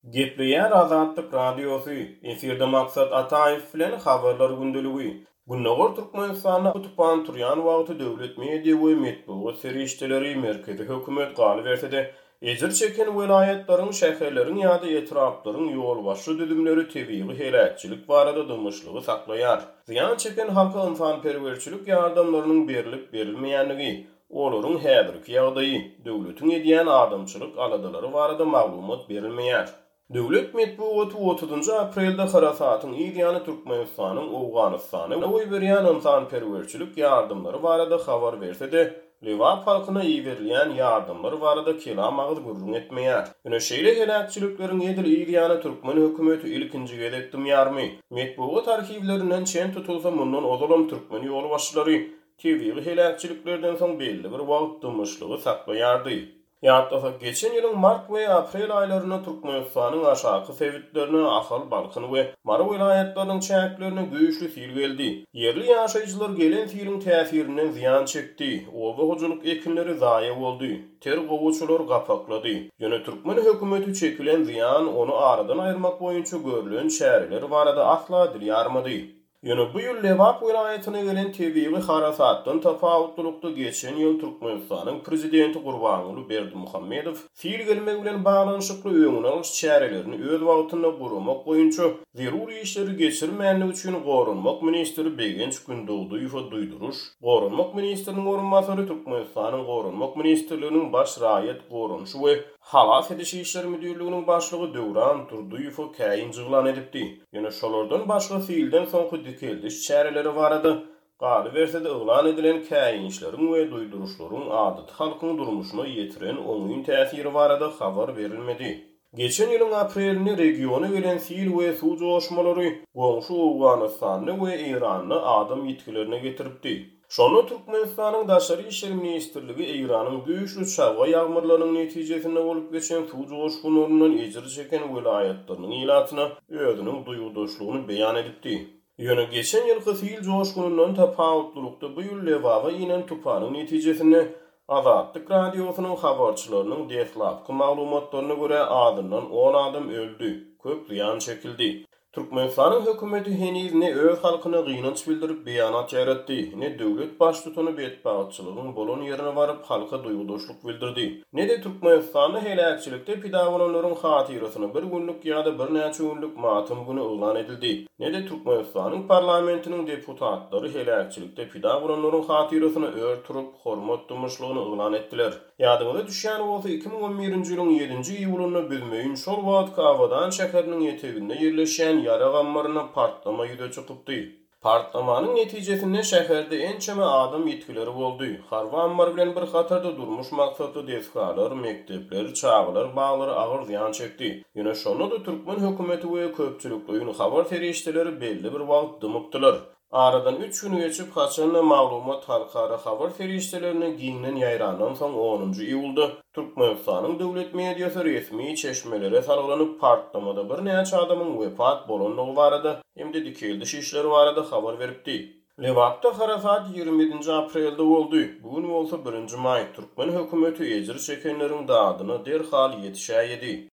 Gepleýär Azatlyk Radiosu, efirde maksat Ataýew bilen habarlar gündüligi. Günnäger Türkmenistanda tutupan turýan wagty döwlet media we medeniýet serişdeleri merkezi hökümet galy bersede, ejir çeken welayatlaryň, şäherleriň ýa-da etraplaryň ýol başy düzümleri tebii helakçylyk barada dymyşlygy saklaýar. Ziýan çeken halka ynsanperwerçilik ýardamlarynyň berilip berilmeýänligi, olaryň häzirki ýagdaýy, döwletiň edýän adamçylyk aladalary barada maglumat berilmeýär. Döwlet medeniýeti 30 aprelde harasatyň ýa-da Türkmenistanyň Owganystana we berýän ynsanperwerçilik ýardamlary barada habar bersede, Liwap halkyna ýerilýän ýardamlar barada kelam agyr gürrüň etmeýär. Ýöne şeýle helakçylyklaryň edil ýa-da Türkmen hökümeti ilkinji gedekdim ýarmy. Medeniýet arhivlerinden çen tutulsa mundan ozalam Türkmen ýol başlary tebii helakçylyklardan soň belli bir wagt dymyşlygy saklaýardy. Ýa-da geçen ýylyň mart we aprel aýlaryna Türkmenistanyň aşaky sewitlerini ahal balkyny we Mara vilayatlarynyň çäklerini güýçli sil geldi. Yerli ýaşaýjylar gelen silin täsirinden ziýan çekdi. Oba hojulyk ekinleri zaýa boldy. Ter gowuçular gapaklady. Ýöne Türkmen hökümeti çekilen ziýan onu aradan aýyrmak boýunça görülen şäherler barada asla dil ýarmady. Ýöne bu ýyl Liwap vilayatyna gelen tebii harasatdan tapawutlukda geçen ýyl Türkmenistanyň prezidenti Gurbanuly Berdimuhammedow sil gelmek bilen baglanyşykly öňüne alyş çärelerini öz wagtyna gurmak boýunça zeruri işleri geçirmänlik üçin Gorunmak ministri Begenç Gündoğduýew duýduruş. Gorunmak ministriniň orunmasary Türkmenistanyň Gorunmak ministrliginiň baş raýat gorunşy we halas ediş işleri müdürliginiň başlygy Döwran Turduýew käýin jyglan edipdi. Ýöne şolardan başga silden soňky dikeldiş çäreleri barada galy bersede uglan edilen käýinçleriň we duýduruşlaryň adat halkyň durmuşyna ýetiren oňuň täsiri barada habar berilmedi. Geçen ýylyň aprelini regiona gelen sil we suw joşmalary goňşy Owganystany we Irany adam ýetkilerine getiripdi. Şonu Türkmenistanyň Daşary işleri ministrligi Iranyň güýçlü çawa ýagmyrlarynyň netijesinde bolup geçen suw joşgunlaryndan ejir çeken welayatlarynyň ilatyna özüniň duýgudaşlygyny beýan edipdi. Ýöne geçen ýylky sil joşgunundan tapawutlukda bu ýyl Lewawa inen tupanyň netijesinde Azatlyk Radiosynyň habarçylarynyň dehlapky maglumatlaryna görä adından 10 adam öldü, köp ziýan çekildi. Türkmenistanyň hökümeti heniz ne öz halkyna gynanç bildirip beýanat ýaratdy, ne döwlet başlygyny betbaatçylygyň bolan ýerine baryp halka duýgudaşlyk bildirdi. Ne de Türkmenistanyň helakçylykda pida bolanlaryň hatyrasyna bir günlük ýa-da bir näçe günlük matym güni uglan edildi. Ne de Türkmenistanyň parlamentiniň deputatlary helakçylykda pida bolanlaryň hatyrasyna örtürip hormat dymyşlygyny uglan etdiler. Ýadymyza düşýän bolsa 2011-nji ýylyň 7-nji iýulyna bilmeýin şol wagt Kawadan şäheriniň ýeteginde ýerleşýän ýara gammaryna partlama ýüze çykypdy. Partlamanyň netijesinde şäherde ençeme adam ýetkileri boldy. Harwa ammar bilen bir hatarda durmuş maksatly desgalar, mektepler, çağlar, baglary agyr ziýan çekdi. Ýöne şonu da Türkmen hökümeti we köpçülik doýuny habar serişdeleri belli bir wagt dymypdylar. Aradan 3 gün geçip haçanla maglumat halkara habar serişdelerine giňlen ýaýrandan soň 10-njy iýulda Türkmenistanyň döwlet mediýasy resmi çeşmelere sarylanyp partlamada bir näçe adamyň wepat bolanlygy barada hemde dikeldiş işleri barada habar beripdi. Liwapda harasat 27 aprelde boldy. Bugün bolsa 1 may Türkmen hökümeti ejir çekenleriň dadyna derhal ýetişäýdi.